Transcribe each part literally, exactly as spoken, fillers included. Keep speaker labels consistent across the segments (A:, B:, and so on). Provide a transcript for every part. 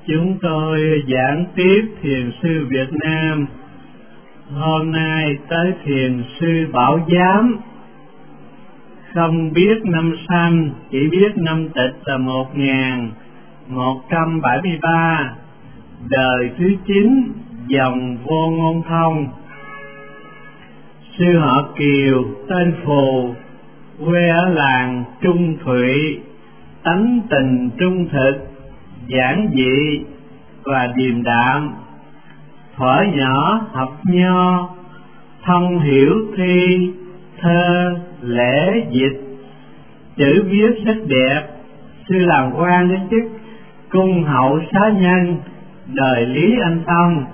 A: Chúng tôi giảng tiếp Thiền sư Việt Nam. Hôm nay tới Thiền sư Bảo Giám. Không biết năm sanh, chỉ biết năm tịch là một nghìn một trăm bảy mươi ba, đời thứ chín, dòng Vô Ngôn Thông. Sư họ Kiều, tên Phù, quê ở làng Trung Thụy, tánh tình trung thực, giản dị và điềm đạm. Thuở nhỏ học nho, thông hiểu thi, thơ, lễ, dịch, chữ viết rất đẹp. Sư làm quan đến chức cung hậu xá nhân, đời Lý Anh Tông.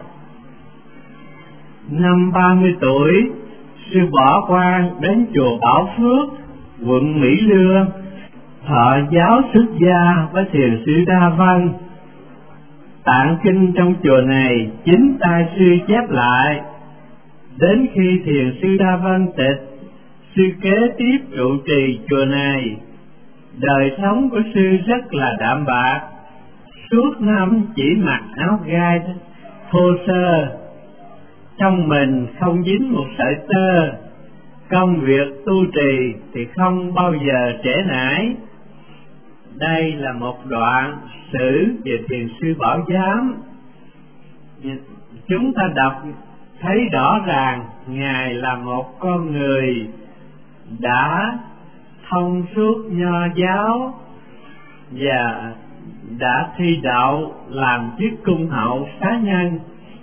A: Năm ba mươi tuổi, sư bỏ quan đến chùa Bảo Phước, quận Mỹ Lương, thọ giáo xuất gia với Thiền sư Đa Văn. Tạng kinh trong chùa này chính tay sư chép lại. Đến khi Thiền sư Đa Văn tịch, sư kế tiếp trụ trì chùa này. Đời sống của sư rất là đạm bạc, suốt năm chỉ mặc áo gai thô sơ, trong mình không dính một sợi tơ. Công việc tu trì thì không bao giờ trễ nải. Đây là một đoạn sử về Thiền sư Bảo Giám. Chúng ta đọc thấy rõ ràng Ngài là một con người đã thông suốt nho giáo và đã thi đậu làm chức cung hậu xá nhân.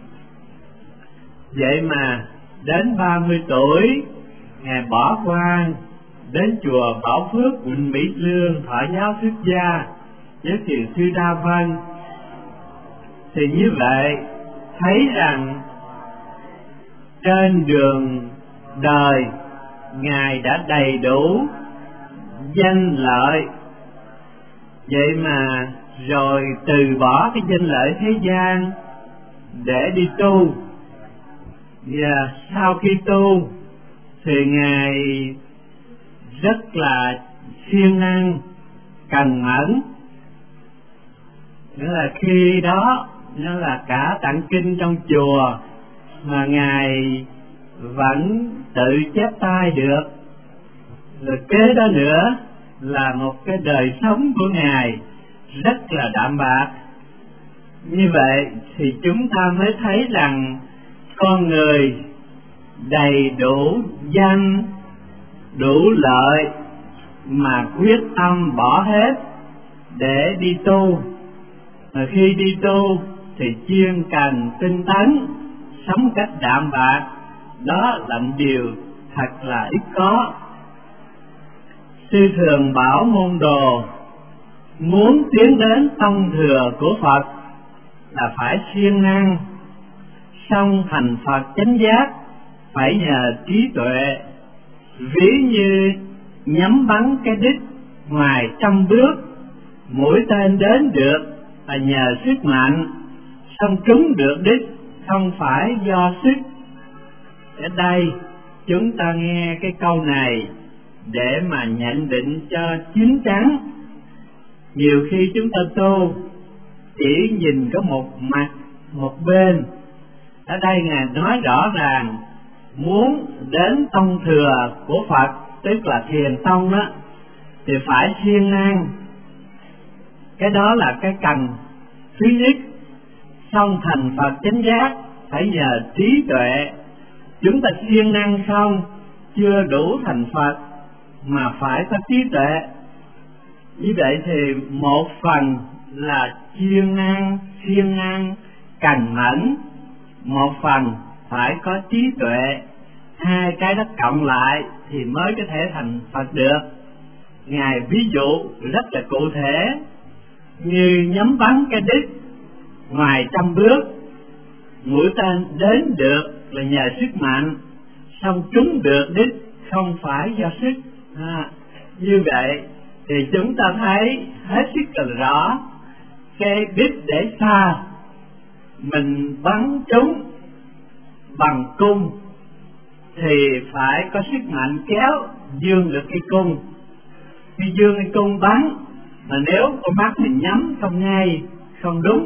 A: Vậy mà đến ba mươi tuổi, Ngài bỏ quan đến chùa Bảo Phước, quận Mỹ Lương, thọ giáo xuất gia với Thiền sư Đa Văn. Thì như vậy thấy rằng trên đường đời Ngài đã đầy đủ danh lợi. Vậy mà rồi từ bỏ cái danh lợi thế gian để đi tu. Và sau khi tu thì Ngài rất là siêng năng, cần mẫn. Nghĩa là khi đó nó là cả tạng kinh trong chùa mà Ngài vẫn tự chép tay được. Rồi kế đó nữa là một cái đời sống của Ngài rất là đạm bạc. Như vậy thì chúng ta mới thấy rằng con người đầy đủ danh, đủ lợi mà quyết tâm bỏ hết để đi tu. Mà khi đi tu thì chuyên cần tinh tấn, sống cách đạm bạc. Đó là một điều thật là ít có. Sư thường bảo môn đồ muốn tiến đến tông thừa của Phật là phải siêng năng, song thành Phật chánh giác phải nhờ trí tuệ. Ví như nhắm bắn cái đích ngoài trăm bước, mũi tên đến được là nhờ sức mạnh, song trúng được đích không phải do sức. Ở đây chúng ta nghe cái câu này để mà nhận định cho chín chắn. Nhiều khi chúng ta tu chỉ nhìn có một mặt, một bên. Ở đây Ngài nói rõ ràng muốn đến tông thừa của Phật, tức là thiền tông đó, thì phải siêng năng. Cái đó là cái cần thứ nhất. Xong thành Phật chánh giác phải nhờ trí tuệ. Chúng ta siêng năng không chưa đủ thành Phật, mà phải có trí tuệ. Như vậy thì một phần là siêng năng, siêng năng, cần mẫn, một phần phải có trí tuệ. Hai cái đó cộng lại thì mới có thể thành Phật được. Ngài ví dụ rất là cụ thể, như nhắm bắn cái đích ngoài trăm bước, mũi tên đến được là nhờ sức mạnh, xong trúng được đích không phải do sức. À, như vậy thì chúng ta thấy hết sức là rõ. Cái đích để xa, mình bắn trúng bằng cung thì phải có sức mạnh kéo dương được cái cung. Khi dương cái cung bắn, mà nếu con mắt mình nhắm không ngay, không đúng,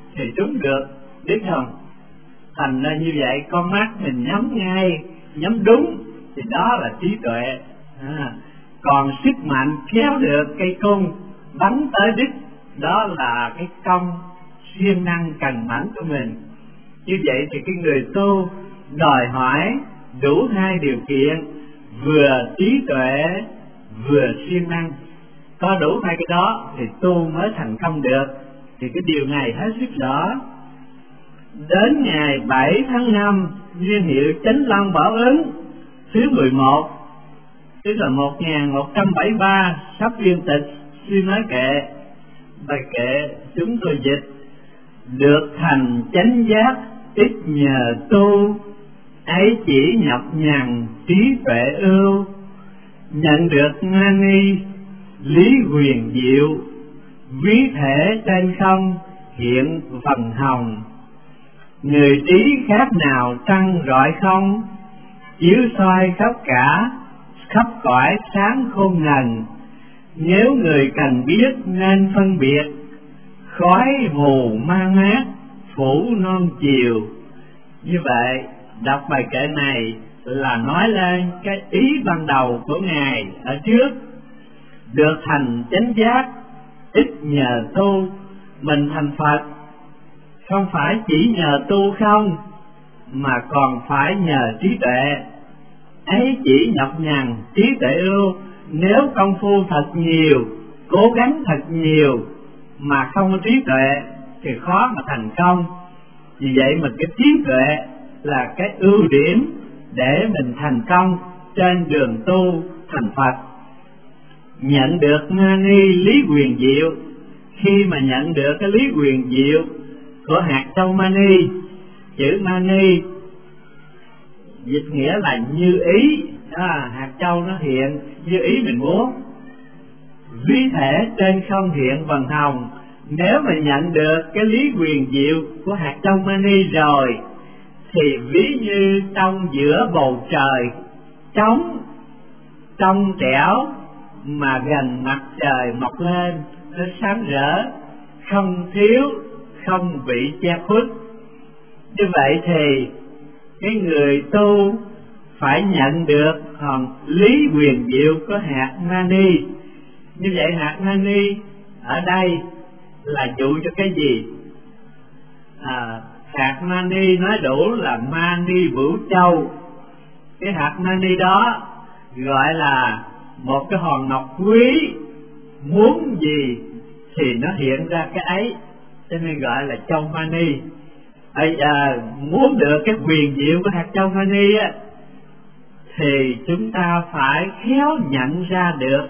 A: thì trúng được, biết không? Thành ra như vậy, con mắt mình nhắm ngay, nhắm đúng thì đó là trí tuệ. À, còn sức mạnh kéo được cây cung bắn tới đích, đó là cái công siêng năng cần mẫn của mình. Như vậy thì cái người tu đòi hỏi đủ hai điều kiện, vừa trí tuệ vừa siêng năng. Có đủ hai cái đó thì tu mới thành công được. Thì cái điều này hết sức rõ. Đến ngày bảy tháng năm, niên hiệu Chánh Long Bảo Ứng thứ mười một, tức là một nghìn một trăm bảy mươi ba, sắp viên tịch, suy nói kệ. Bài kệ chúng tôi dịch: được thành chánh giác ít nhờ tu, ấy chỉ nhọc nhằn trí tuệ ưu. Nhận được mani lý huyền diệu, ví thể trên không hiện phần hồng. Người trí khác nào trăng rọi không, chiếu soi khắp cả khắp cõi sáng khôn ngần. Nếu người cần biết nên phân biệt, khói mù mang mát phủ non chiều. Như vậy đọc bài kệ này là nói lên cái ý ban đầu của Ngài ở trước. Được thành chánh giác ít nhờ tu. Mình thành Phật không phải chỉ nhờ tu không, mà còn phải nhờ trí tuệ. Ấy chỉ nhọc nhằn trí tuệ ưu. Nếu công phu thật nhiều, cố gắng thật nhiều mà không có trí tuệ thì khó mà thành công. Vì vậy mà cái trí tuệ là cái ưu điểm để mình thành công trên đường tu thành Phật. Nhận được mani lý quyền diệu. Khi mà nhận được cái lý quyền diệu của hạt châu mani, chữ mani dịch nghĩa là như ý. À, hạt châu nó hiện như ý mình muốn. Ví thể trên không hiện vầng hồng. Nếu mà nhận được cái lý quyền diệu của hạt châu mani rồi thì ví như trong giữa bầu trời trống trong trẻo mà gần mặt trời mọc lên, nó sáng rỡ, không thiếu, không bị che khuất. Như vậy thì cái người tu phải nhận được hòn lý quyền diệu của hạt mani. Như vậy hạt mani ở đây là dụ cho cái gì? À, hạt mani nói đủ là mani vũ châu. Cái hạt mani đó gọi là một cái hòn ngọc quý, muốn gì thì nó hiện ra cái ấy, cho nên gọi là châu mani. Bây giờ muốn được cái quyền diệu của hạt châu mani á, thì chúng ta phải khéo nhận ra được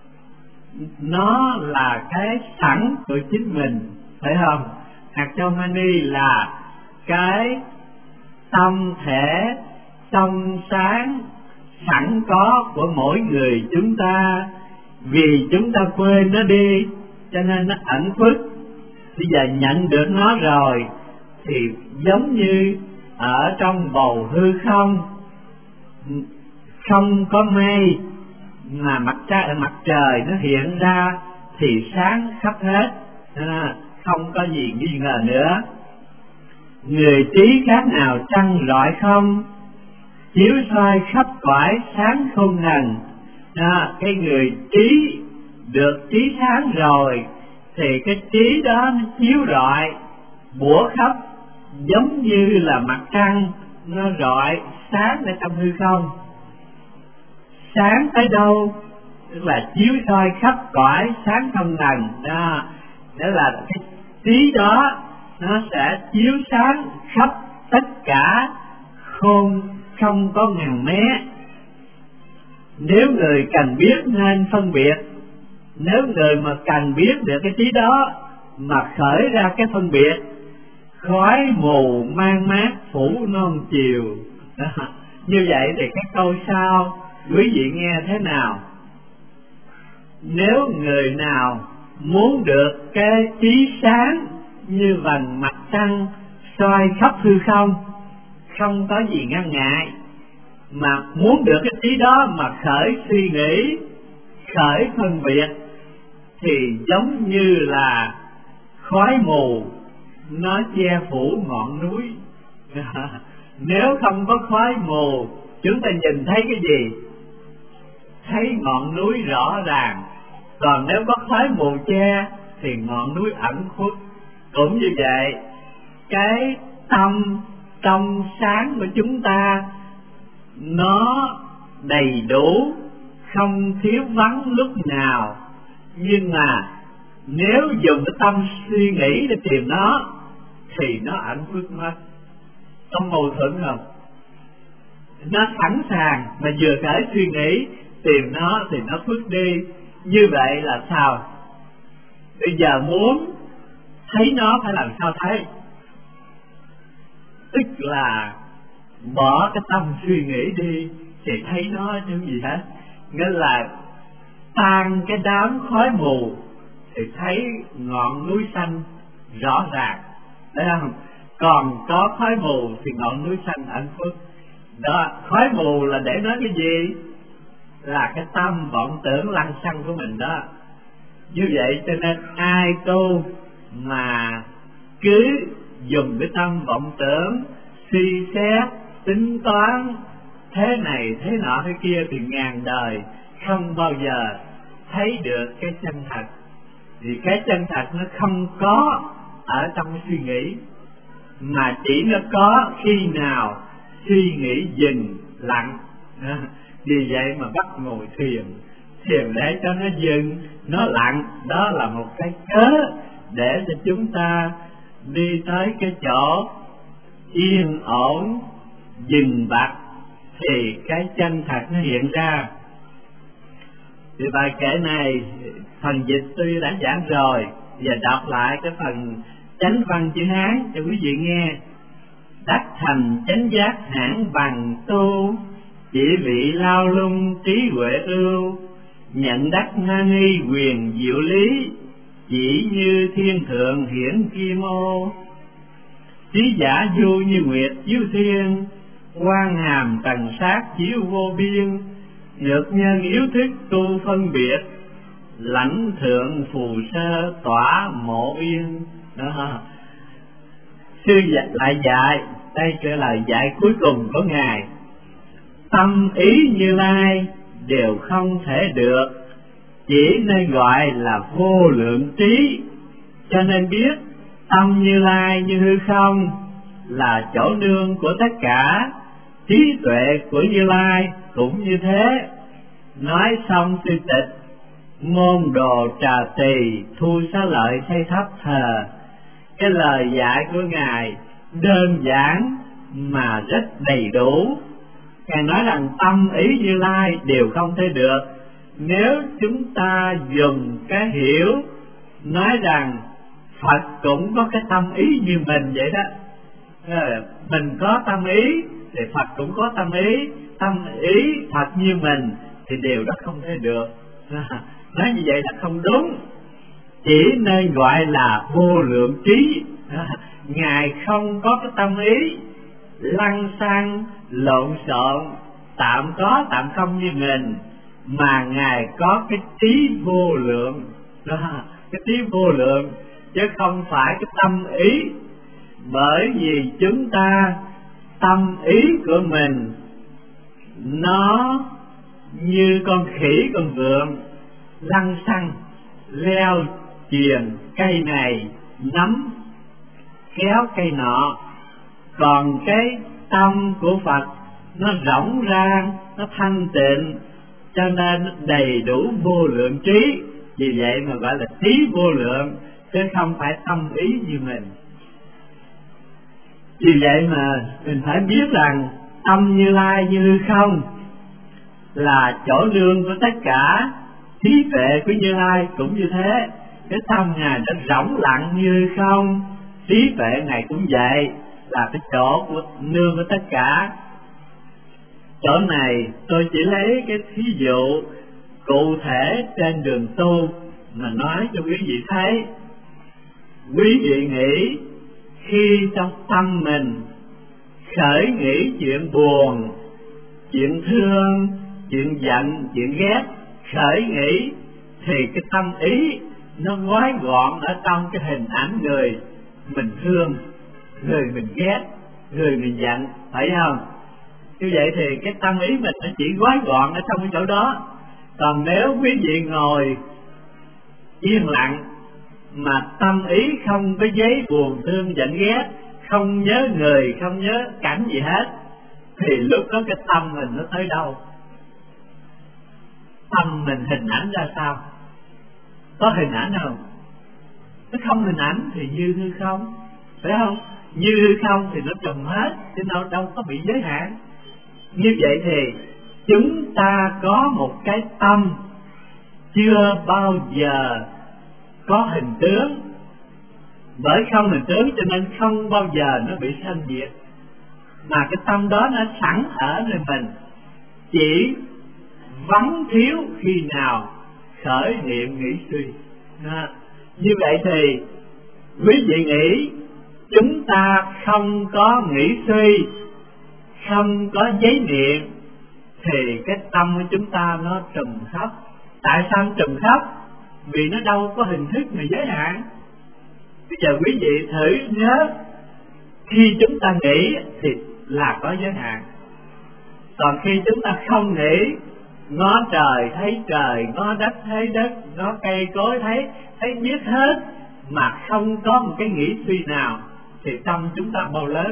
A: nó là cái sẵn của chính mình, phải không? Hạt châu mani là cái tâm thể trong sáng sẵn có của mỗi người chúng ta. Vì chúng ta quên nó đi cho nên nó ẩn khuất. Bây giờ nhận được nó rồi thì giống như ở trong bầu hư không, không có mây mà mặt trời, mặt trời nó hiện ra thì sáng khắp hết, à, không có gì nghi ngờ nữa. Người trí khác nào trăng rọi không, chiếu soi khắp cõi sáng không ngần. À, cái người trí được trí sáng rồi thì cái trí đó nó chiếu rọi bủa khắp, giống như là mặt trăng nó rọi sáng ở trong hư không. Sáng tới đâu tức là chiếu soi khắp cõi sáng không ngần. Đó, đó là cái trí đó nó sẽ chiếu sáng khắp tất cả khôn không có ngàn mé. Nếu người cần biết nên phân biệt. Nếu người mà cần biết được cái trí đó mà khởi ra cái phân biệt, khói mù mang mát phủ non chiều. Đó. Như vậy thì cái câu sau quý vị nghe thế nào? Nếu người nào muốn được cái trí sáng như vầng mặt trăng soi khắp hư không, không có gì ngăn ngại, mà muốn được cái trí đó mà khởi suy nghĩ, khởi phân biệt, thì giống như là khói mù nó che phủ ngọn núi. Nếu không có khói mù, chúng ta nhìn thấy cái gì? Thấy ngọn núi rõ ràng. Còn nếu có khói mù che thì ngọn núi ẩn khuất. Cũng như vậy, cái tâm trong sáng của chúng ta nó đầy đủ, không thiếu vắng lúc nào. Nhưng mà nếu dùng cái tâm suy nghĩ để tìm nó thì nó ẩn khuất mất. Có mâu thuẫn không? Nó sẵn sàng mà vừa khởi suy nghĩ tìm nó thì nó khuất đi. Như vậy là sao? Bây giờ muốn thấy nó phải làm sao thấy? Tức là bỏ cái tâm suy nghĩ đi thì thấy nó chứ gì hết. Nghĩa là tan cái đám khói mù thì thấy ngọn núi xanh rõ ràng, thấy không? Còn có khói mù thì ngọn núi xanh ẩn khuất. Đó, khói mù là để nói cái gì? Là cái tâm vọng tưởng lăng xăng của mình đó. Như vậy cho nên ai tu mà cứ dùng cái tâm vọng tưởng suy xét, tính toán thế này thế nọ thế kia thì ngàn đời không bao giờ thấy được cái chân thật. Vì cái chân thật nó không có ở trong cái suy nghĩ, mà chỉ nó có khi nào suy nghĩ dừng lặng. Vì vậy mà bắt ngồi thiền, thiền để cho nó dừng, nó lặng. Đó là một cái cớ để cho chúng ta đi tới cái chỗ yên ổn, dừng bặt thì cái chân thật nó hiện ra. Thì bài kể này phần dịch tôi đã giảng rồi, giờ đọc lại cái phần chánh văn chữ Hán cho quý vị nghe. Đắc thành chánh giác hãn bằng tu, chỉ vị lao lung trí huệ ưu. Nhận đắc nga nghi quyền diệu lý, chỉ như thiên thượng hiển kim ô. Trí giả du như nguyệt chiếu thiên, quang hàm tầng sát chiếu vô biên. Nhược nhân yếu thức tu phân biệt, lãnh thượng phù sơ tỏa mộ yên. Đó. Sư dạy, lại dạy, đây là lời dạy cuối cùng của Ngài. Tâm ý Như Lai đều không thể được, chỉ nên gọi là vô lượng trí. Cho nên biết tâm Như Lai như hư không là chỗ nương của tất cả. Trí tuệ của Như Lai cũng như thế. Nói xong sư tịch, môn đồ trà tỳ thu xá lợi xây tháp thờ. Cái lời dạy của Ngài đơn giản mà rất đầy đủ. Ngài nói rằng tâm ý Như Lai đều không thể được. Nếu chúng ta dùng cái hiểu nói rằng Phật cũng có cái tâm ý như mình vậy đó, mình có tâm ý thì Phật cũng có tâm ý, tâm ý thật như mình thì điều đó không thể được. Nói như vậy là không đúng. Chỉ nên gọi là vô lượng trí. Ngài không có cái tâm ý lăng xăng, lộn xộn, tạm có tạm không như mình, mà Ngài có cái trí vô lượng. Cái trí vô lượng chứ không phải cái tâm ý. Bởi vì chúng ta tâm ý của mình nó như con khỉ con vượn lăng xăng leo chuyền cây này, nắm kéo cây nọ. Còn cái tâm của Phật nó rỗng ra, nó thanh tịnh, cho nên nó đầy đủ vô lượng trí. Vì vậy mà gọi là trí vô lượng, chứ không phải tâm ý như mình. Vì vậy mà mình phải biết rằng tâm Như Lai như hư không là chỗ nương của tất cả. Trí tuệ của Như Lai cũng như thế. Cái tâm Ngài đã rỗng lặng như hư không, trí tuệ Ngài cũng vậy, là cái chỗ của nương của tất cả. Chỗ này tôi chỉ lấy cái thí dụ cụ thể trên đường tu mà nói cho quý vị thấy. Quý vị nghĩ khi trong tâm mình khởi nghĩ chuyện buồn, chuyện thương, chuyện giận, chuyện ghét, khởi nghĩ thì cái tâm ý nó gói gọn ở trong cái hình ảnh người mình thương, người mình ghét, người mình giận, phải không? Như vậy thì cái tâm ý mình nó chỉ gói gọn ở trong cái chỗ đó. Còn nếu quý vị ngồi yên lặng mà tâm ý không có giấy buồn thương giận ghét, không nhớ người, không nhớ cảnh gì hết, thì lúc đó cái tâm mình nó tới đâu? Tâm mình hình ảnh ra sao? Có hình ảnh không? Nó không hình ảnh thì như hư không, phải không? Như hư không thì nó trùm hết, chứ đâu đâu có bị giới hạn. Như vậy thì chúng ta có một cái tâm chưa bao giờ có hình tướng, bởi không hình tướng cho nên không bao giờ nó bị sanh diệt, mà cái tâm đó nó sẵn ở nơi mình, chỉ vắng thiếu khi nào khởi niệm nghĩ suy. À, như vậy thì quý vị nghĩ chúng ta không có nghĩ suy, không có giấy niệm, thì cái tâm của chúng ta nó trùm khắp. Tại sao trùm khắp? Vì nó đâu có hình thức mà giới hạn. Bây giờ quý vị thử nhớ, khi chúng ta nghĩ thì là có giới hạn, còn khi chúng ta không nghĩ, ngó trời thấy trời, ngó đất thấy đất, ngó cây cối thấy thấy biết hết, mà không có một cái nghĩ suy nào, thì tâm chúng ta bao lớn.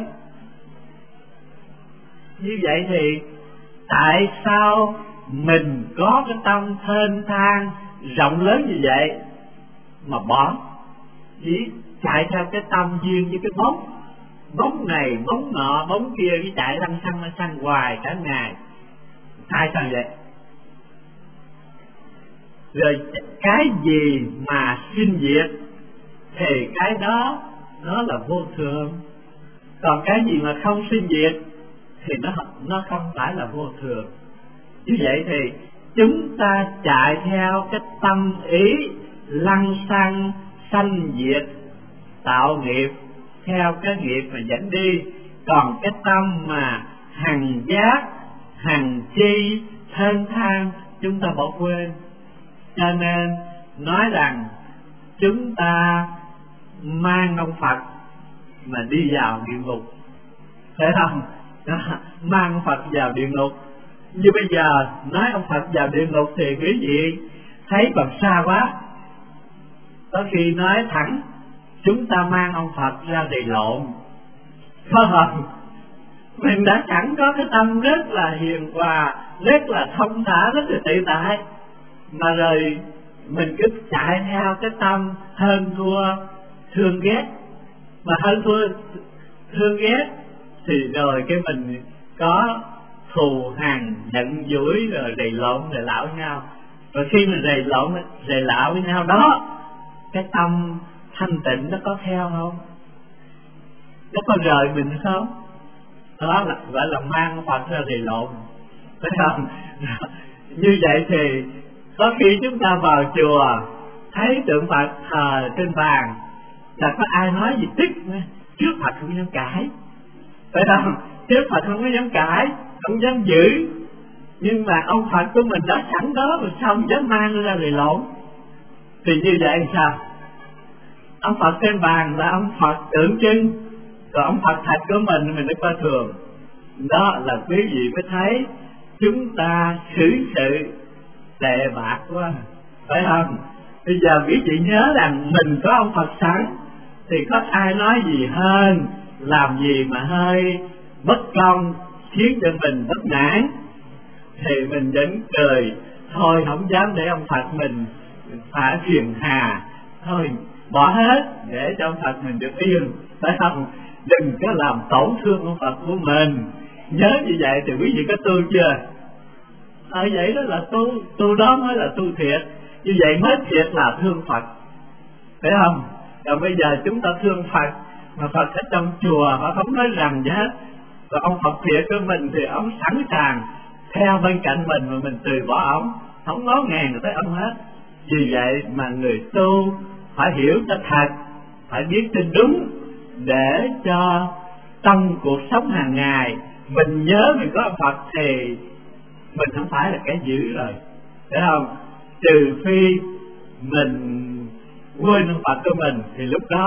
A: Như vậy thì tại sao mình có cái tâm thênh thang rộng lớn như vậy mà bỏ, chỉ chạy theo cái tâm duyên với cái bóng, bóng này bóng nọ bóng kia, cái chạy lăn xăng lăn xăng hoài cả ngày? Tại sao vậy? Rồi cái gì mà sinh diệt thì cái đó nó là vô thường, còn cái gì mà không sinh diệt thì nó nó không phải là vô thường. Như vậy thì chúng ta chạy theo cái tâm ý lăng xăng sanh diệt tạo nghiệp, theo cái nghiệp mà dẫn đi, còn cái tâm mà hằng giác hằng chi thênh thang chúng ta bỏ quên. Cho nên nói rằng chúng ta mang ông Phật mà đi vào địa ngục, phải không? Mang ông Phật vào địa ngục. Như bây giờ nói ông Phật vào địa ngục thì quý vị thấy còn xa quá. Có khi nói thẳng chúng ta mang ông Phật ra đầy lộn, phải không? Mình đã chẳng có cái tâm rất là hiền hòa, rất là thông thả, rất là tự tại, mà rồi mình cứ chạy theo cái tâm hơn thua thương ghét, mà hơn thua thương ghét thì rồi cái mình có thù hằn giận dỗi, rồi đầy lộn đầy lão với nhau. Rồi khi mình đầy lộn đầy lão với nhau đó, cái tâm thanh tịnh nó có theo không? Nó có rời mình không? Đó là gọi là mang Phật ra đầy lộn, phải không? Như vậy thì có khi chúng ta vào chùa thấy tượng Phật thờ trên bàn, là có ai nói gì tức trước Phật không dám cãi, phải không? Trước Phật không có dám cãi, không dám giữ, nhưng mà ông Phật của mình đã sẵn đó mà sao không dám mang ra đầy lộn? Thì như vậy sao? Ông Phật trên bàn là ông Phật tượng trưng, còn ông Phật thật của mình mình mới coi thường. Đó là quý vị mới thấy chúng ta xử sự tệ bạc quá, phải không? Bây giờ quý vị nhớ rằng mình có ông Phật sẵn, thì có ai nói gì hơn, làm gì mà hơi bất công khiến cho mình bất mãn, thì mình vẫn cười thôi, không dám để ông Phật mình phải phiền hà, thôi bỏ hết để cho ông Phật mình được yên, phải không? Đừng có làm tổn thương ông Phật của mình. Nhớ như vậy thì quý vị có tu chưa? Ở à, vậy đó là tu, tu đó mới là tu thiệt. Như vậy mới thiệt là thương Phật, phải không? Còn bây giờ chúng ta thương Phật, mà Phật ở trong chùa mà không nói rằng gì hết, và ông Phật thiệt của mình thì ông sẵn sàng theo bên cạnh mình, mà mình từ bỏ ông, không ngó ngàng tới ông hết. Vì vậy mà người tu phải hiểu cho thật, phải biết cho đúng, để cho trong cuộc sống hàng ngày mình nhớ mình có ông Phật thì mình không phải là kẻ dữ rồi, phải không? Trừ phi mình quên ông Phật của mình, thì lúc đó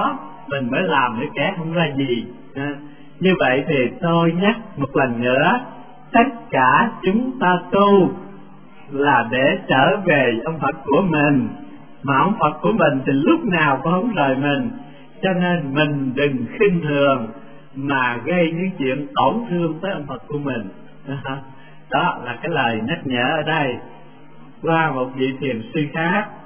A: mình mới làm để kẻ không ra gì. À, như vậy thì tôi nhắc một lần nữa, tất cả chúng ta tu là để trở về ông Phật của mình, mà ông Phật của mình thì lúc nào cũng không rời mình, cho nên mình đừng khinh thường mà gây những chuyện tổn thương tới ông Phật của mình. Đó là cái lời nhắc nhở ở đây qua một vị thiền sư khác.